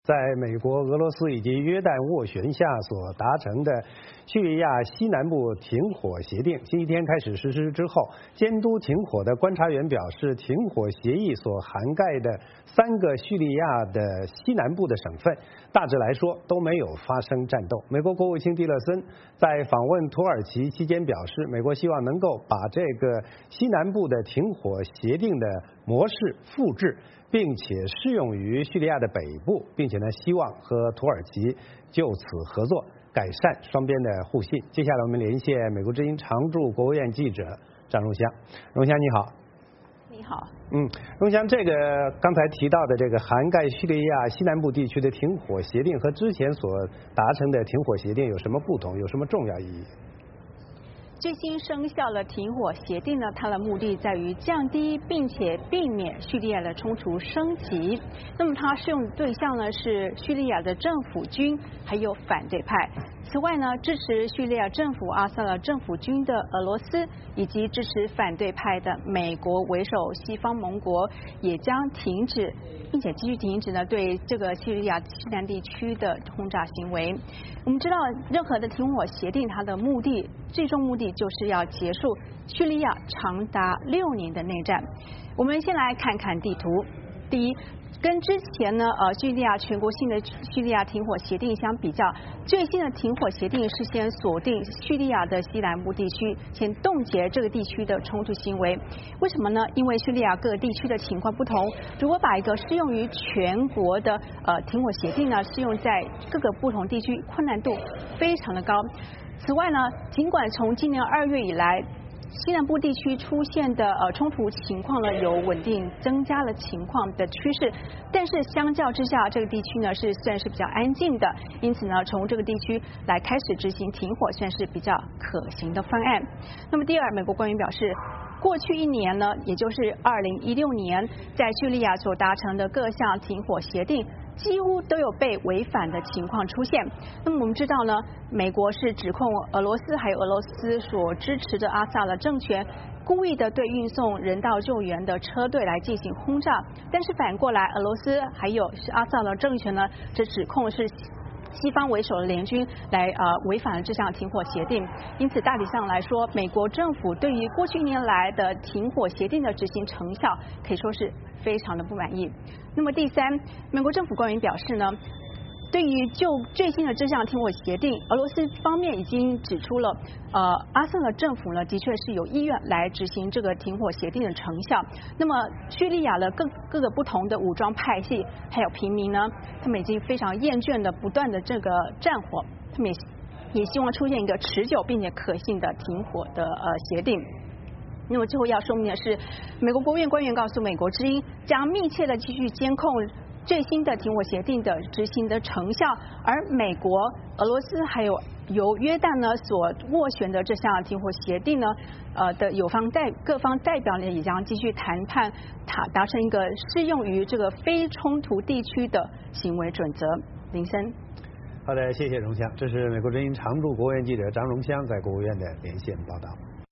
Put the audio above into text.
在美国、俄罗斯以及约旦斡旋下所达成的叙利亚西南部停火协定，星期天开始实施之后，监督停火的观察员表示，停火协议所涵盖的3个叙利亚的西南部的省份，大致来说都没有发生战斗。美国国务卿蒂勒森在访问土耳其期间表示，美国希望能够把这个西南部的停火协定的模式复制，并且适用于叙利亚的北部，并且呢，希望和土耳其就此合作，改善双边的互信。接下来我们连线美国之音常驻国务院记者张荣香。荣香你好。 你好。 荣香，这个刚才提到的这个涵盖叙利亚西南部地区的停火协定和之前所达成的停火协定有什么不同，有什么重要意义？ 最新生效的停火协定呢，它的目的在于降低并且避免叙利亚的冲突升级。那么它适用的对象呢是叙利亚的政府军还有反对派。此外呢，支持叙利亚政府阿萨德政府军的俄罗斯以及支持反对派的美国为首西方盟国也将停止，并且继续停止呢对这个叙利亚西南地区的轰炸行为。我们知道，任何的停火协定，它的目的最终目的就是要结束叙利亚长达6年的内战。我们先来看看地图。第一，跟之前呢叙利亚全国性的叙利亚停火协定相比较，最新的停火协定是先锁定叙利亚的西南部地区，先冻结这个地区的冲突行为。为什么呢？因为叙利亚各个地区的情况不同，如果把一个适用于全国的停火协定呢适用在各个不同地区，困难度非常的高。此外呢，尽管从今年2月以来，西南部地区出现的冲突情况呢有稳定增加了情况的趋势，但是相较之下，这个地区呢算是比较安静的，因此呢，从这个地区来开始执行停火算是比较可行的方案。那么第二，美国官员表示，过去1年呢，也就是2016年，在叙利亚所达成的各项停火协定，几乎都有被违反的情况出现。那么我们知道呢，美国是指控俄罗斯还有俄罗斯所支持的阿萨德政权故意的对运送人道救援的车队来进行轰炸，但是反过来，俄罗斯还有阿萨德政权呢，这指控是西方为首的联军来违反了这项停火协定。因此大体上来说，美国政府对于过去1年来的停火协定的执行成效可以说是非常的不满意。那么第三，美国政府官员表示呢，对于就最新的这项停火协定，俄罗斯方面已经指出了，阿萨德政府呢的确是有意愿来执行这个停火协定的成效。那么叙利亚的各个不同的武装派系还有平民呢，他们已经非常厌倦的不断的这个战火，他们也希望出现一个持久并且可信的停火的协定。那么最后要说明的是，美国国务院官员告诉美国之音，将密切的继续监控最新的停火协定的执行的成效，而美国、俄罗斯还有由约旦呢所斡旋的这项停火协定呢，的各方代表呢也将继续谈判，达成一个适用于这个非冲突地区的行为准则。林森。 好的，谢谢荣香。这是美国之音常驻国务院记者张荣香在国务院的连线报道。